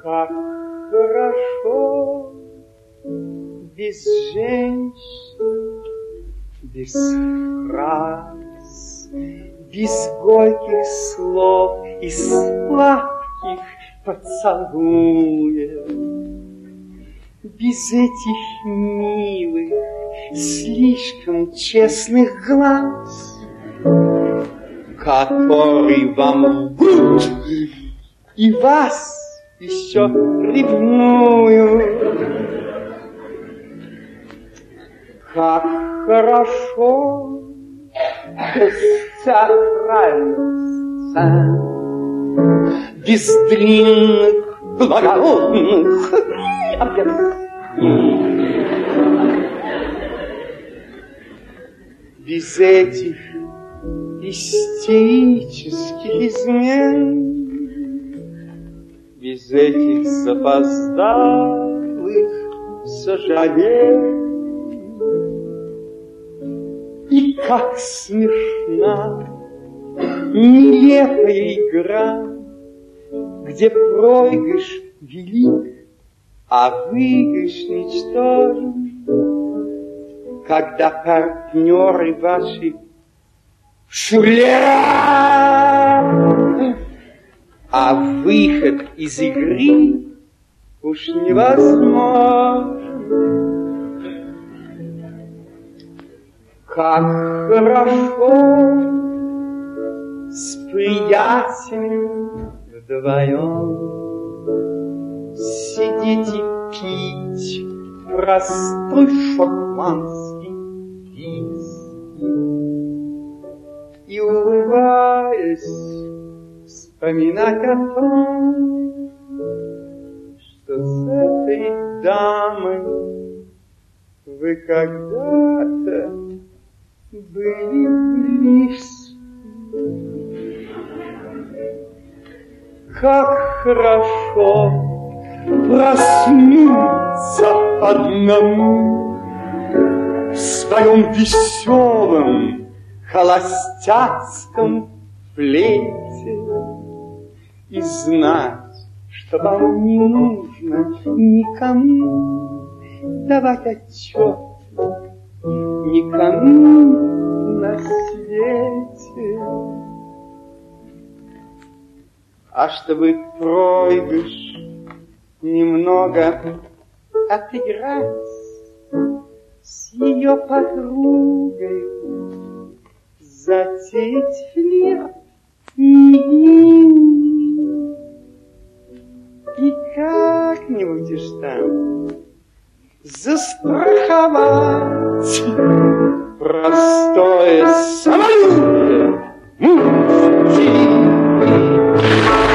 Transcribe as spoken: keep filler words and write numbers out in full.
Как хорошо без женщин, без фраз, без горьких слов и сладких поцелуев, без этих милых, слишком честных глаз, которые вам лгут и вас еще ревную. Как хорошо без театральных сцен, без длинных благородных объяснений, без этих истерических измен, без этих запоздалых сожалений. И как смешна, нелепая игра, где проигрыш велик, а выигрыш ничтожен, когда партнеры ваши шулера, а выход из игры уж невозможен. Как хорошо с приятелями вдвоем сидеть и пить простой шотландский виски и, улыбаясь, вспоминать о том, что с этой дамой вы когда-то были близки. Как хорошо проснуться одному в своем веселом холостяцком флейте и знать, что вам не нужно никому давать отчет, никому на свете. А чтобы проигрыш немного отыграть с ее подругой, затеять флирт и как-нибудь уж там застраховать простое самолюбие мужчин.